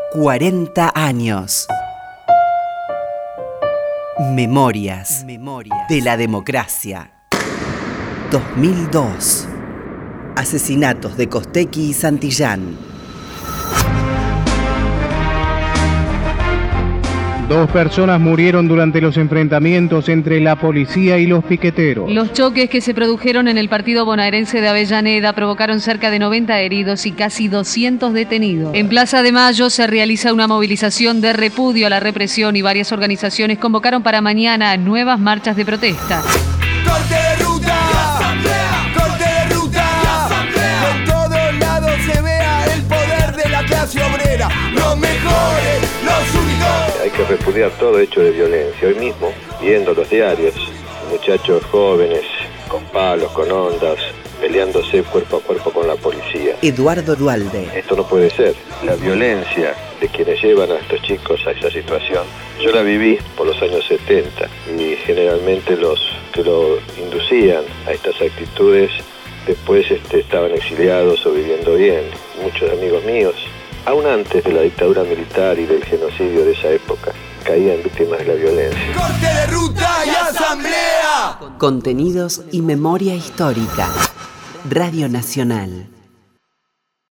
40 años. Memorias de la democracia. 2002. Asesinatos de Costequi y Santillán. 2 personas murieron durante los enfrentamientos entre la policía y los piqueteros. Los choques que se produjeron en el partido bonaerense de Avellaneda provocaron cerca de 90 heridos y casi 200 detenidos. En Plaza de Mayo se realiza una movilización de repudio a la represión y varias organizaciones convocaron para mañana nuevas marchas de protesta. ¡Corte de ruta! ¡Corte de ruta! Que en todos lados se vea el poder de la clase obrera. Los mejores, los únicos. Hay que repudiar todo hecho de violencia. Hoy mismo, viendo los diarios, muchachos jóvenes con palos, con ondas, peleándose cuerpo a cuerpo con la policía. Eduardo Duhalde. Esto no puede ser. La violencia de quienes llevan a estos chicos a esa situación, yo la viví por los años 70 y generalmente los que lo inducían a estas actitudes después estaban exiliados o viviendo bien. Muchos amigos míos, aún antes de la dictadura militar y del genocidio de esa época, caían víctimas de la violencia. ¡Corte de ruta y asamblea! Contenidos y memoria histórica. Radio Nacional.